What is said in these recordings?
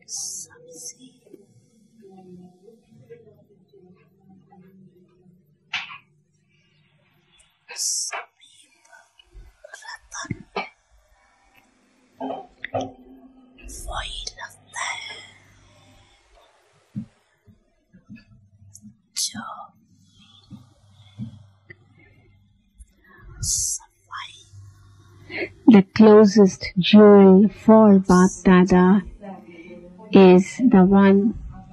वही लगता है जो The closest jewel for Bap Dada is the one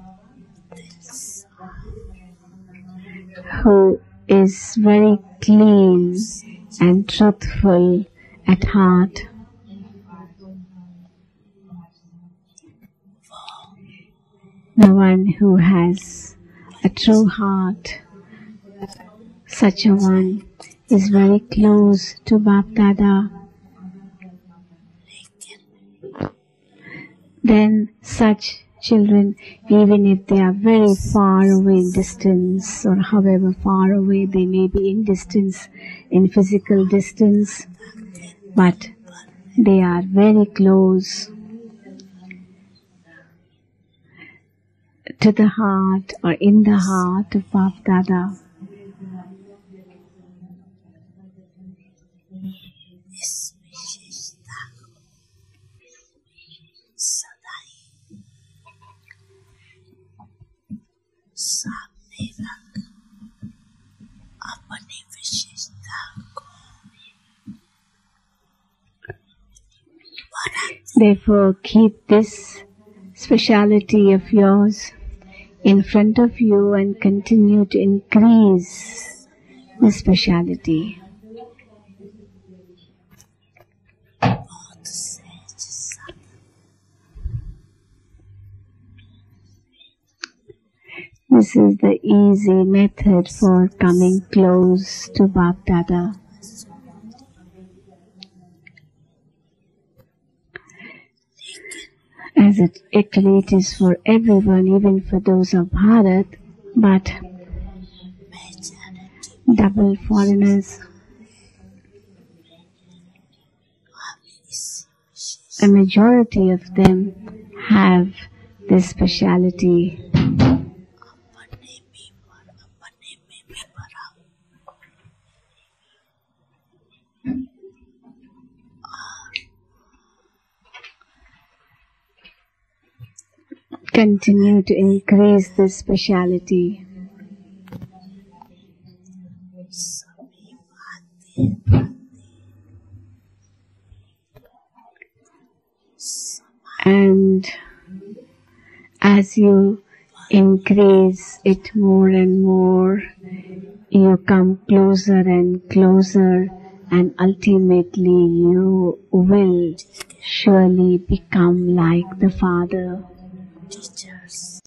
who is very clean and truthful at heart. The one who has a true heart, such a one is very close to Bap Dada. Then such children, even if they are very far away in distance, or however far away they may be in distance, in physical distance, but they are very close to the heart or in the heart of Bap Dada. इस विशेषता को सदा ही सामने रख अपनी विशेषता को बढ़ाते Therefore, keep this speciality of yours in front of you and continue to increase the speciality. बहुत सहज साधन This is the easy method for coming close to Bap Dada. As actually it is for everyone, even for those of Bharat, but double foreigners, a majority of them have this speciality. अपने भी पर अपने में भी भरा Continue to increase this speciality. सभी बातें And as you increase it more and more, you come closer and closer, and ultimately you will surely become like the Father. teachers